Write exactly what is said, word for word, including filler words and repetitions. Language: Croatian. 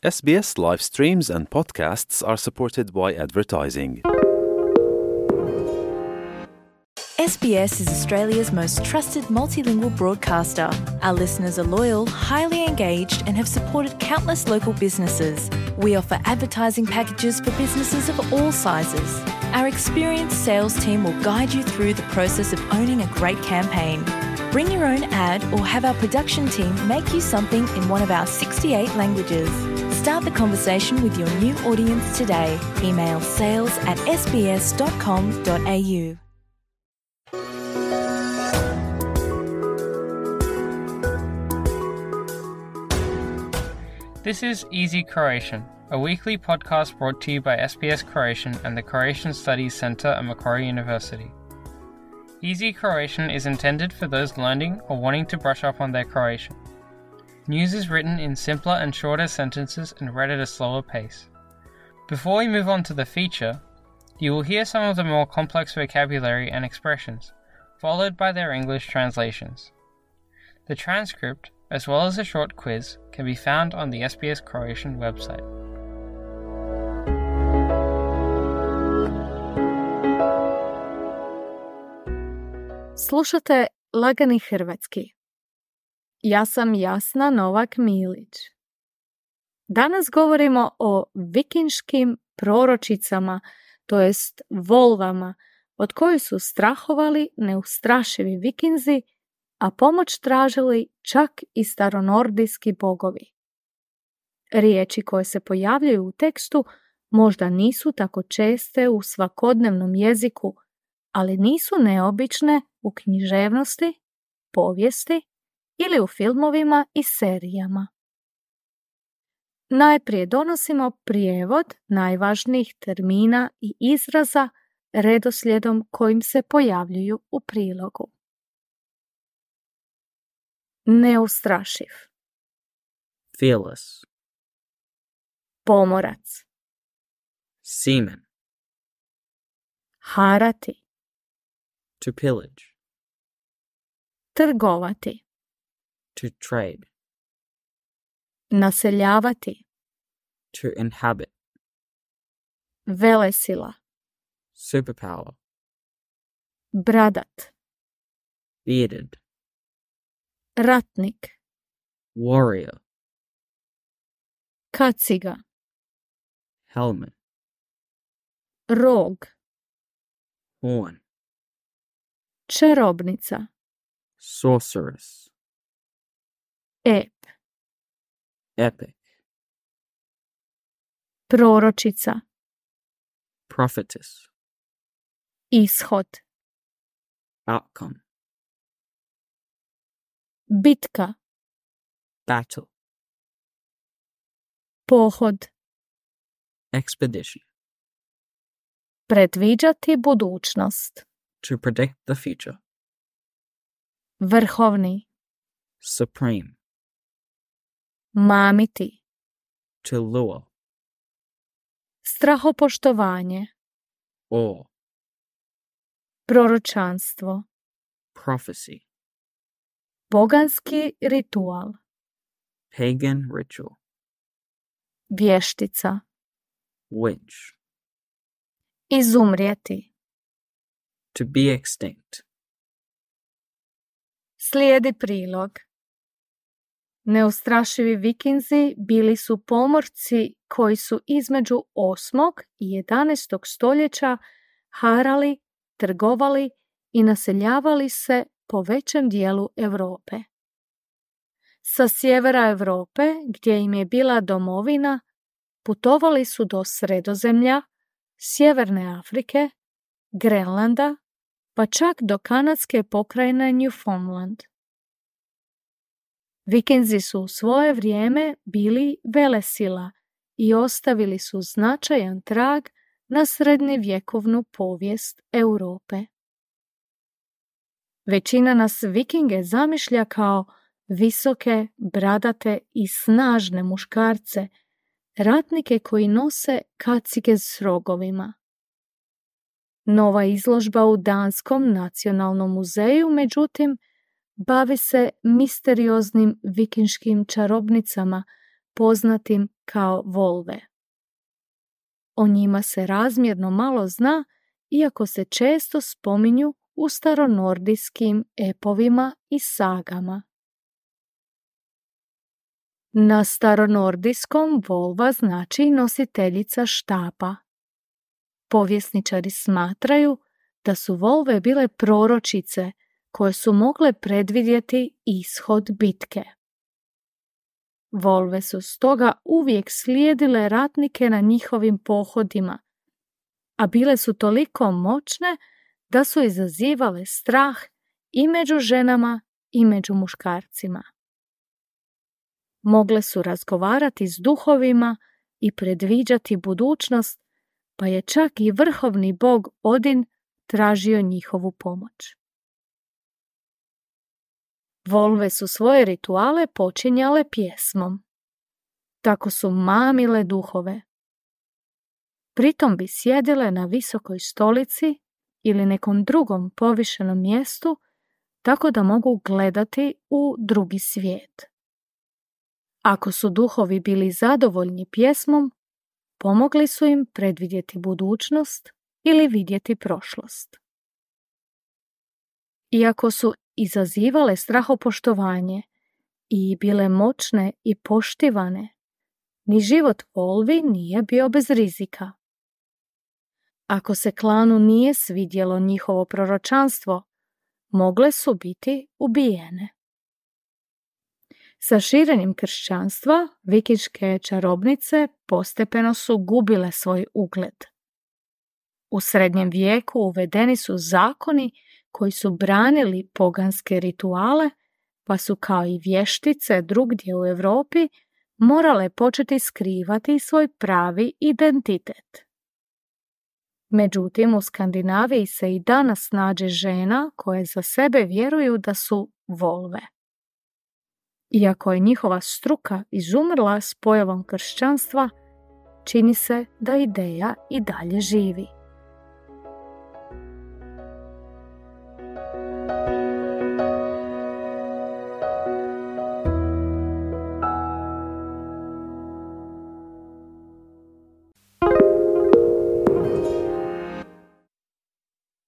S B S live streams and podcasts are supported by advertising. S B S is Australia's most trusted multilingual broadcaster. Our listeners are loyal, highly engaged, and have supported countless local businesses. We offer advertising packages for businesses of all sizes. Our experienced sales team will guide you through the process of owning a great campaign. Bring your own ad or have our production team make you something in one of our sixty-eight languages. Start the conversation with your new audience today. Email sales at s b s dot com dot a u. This is Easy Croatian, a weekly podcast brought to you by S B S Croatian and the Croatian Studies Centre at Macquarie University. Easy Croatian is intended for those learning or wanting to brush up on their Croatian. News is written in simpler and shorter sentences and read at a slower pace. Before we move on to the feature, you will hear some of the more complex vocabulary and expressions, followed by their English translations. The transcript, as well as a short quiz, can be found on the S B S Croatian website. Slušate Lagani hrvatski. Ja sam Jasna Novak Milić. Danas govorimo o vikinškim proročicama, to jest volvama, od kojih su strahovali neustrašivi vikinzi, a pomoć tražili čak i staronordijski bogovi. Riječi koje se pojavljaju u tekstu možda nisu tako česte u svakodnevnom jeziku, ali nisu neobične u književnosti, povijesti ili u filmovima i serijama. Najprije donosimo prijevod najvažnijih termina i izraza redoslijedom kojim se pojavljuju u prilogu. Neustrašiv. Fearless. Pomorac. Seaman. Harati. To pillage. Trgovati. To trade. Naseljavati. To inhabit. Velesila. Superpower. Bradat. Bearded. Ratnik. Warrior. Kaciga. Helmet. Rog. Horn. Čarobnica. Sorceress. Ep. Epic. Proročica. Prophetess. Ishod. Outcome. Bitka. Battle. Pohod. Expedition. Predviđati budućnost. To predict the future. Vrhovni. Supreme. Mamiti. To lure. Strahopoštovanje. Awe. Proročanstvo. Prophecy. Boganski ritual. Pagan ritual. Vještica. Witch. Izumrijeti. To be extinct. Slijedi prilog. Neustrašivi vikinzi bili su pomorci koji su između osmog i jedanaestog stoljeća harali, trgovali i naseljavali se po većem dijelu Europe. Sa sjevera Europe, gdje im je bila domovina, putovali su do Sredozemlja, Sjeverne Afrike, Grenlanda, pa čak do kanadske pokrajine Newfoundland. Vikinzi su u svoje vrijeme bili velesila i ostavili su značajan trag na srednjevjekovnu povijest Europe. Većina nas vikinge zamišlja kao visoke, bradate i snažne muškarce, ratnike koji nose kacige s rogovima. Nova izložba u Danskom nacionalnom muzeju, međutim, bavi se misterioznim vikinškim čarobnicama poznatim kao volve. O njima se razmjerno malo zna, iako se često spominju u staronordijskim epovima i sagama. Na staronordijskom volva znači nositeljica štapa. Povjesničari smatraju da su volve bile proročice koje su mogle predvidjeti ishod bitke. Volve su stoga uvijek slijedile ratnike na njihovim pohodima, a bile su toliko moćne da su izazivale strah i među ženama i među muškarcima. Mogle su razgovarati s duhovima i predviđati budućnost, pa je čak i vrhovni bog Odin tražio njihovu pomoć. Volve su svoje rituale počinjale pjesmom. Tako su mamile duhove. Pritom bi sjedile na visokoj stolici ili nekom drugom povišenom mjestu, tako da mogu gledati u drugi svijet. Ako su duhovi bili zadovoljni pjesmom, pomogli su im predvidjeti budućnost ili vidjeti prošlost. Iako su izazivale strahopoštovanje i bile moćne i poštivane, ni život volvi nije bio bez rizika. Ako se klanu nije svidjelo njihovo proročanstvo, mogle su biti ubijene. Sa širenjem kršćanstva, vikinške čarobnice postepeno su gubile svoj ugled. U srednjem vijeku uvedeni su zakoni koji su branili poganske rituale, pa su kao i vještice drugdje u Europi morale početi skrivati svoj pravi identitet. Međutim, u Skandinaviji se i danas nađe žena koje za sebe vjeruju da su volve. Iako je njihova struka izumrla s pojavom kršćanstva, čini se da ideja i dalje živi.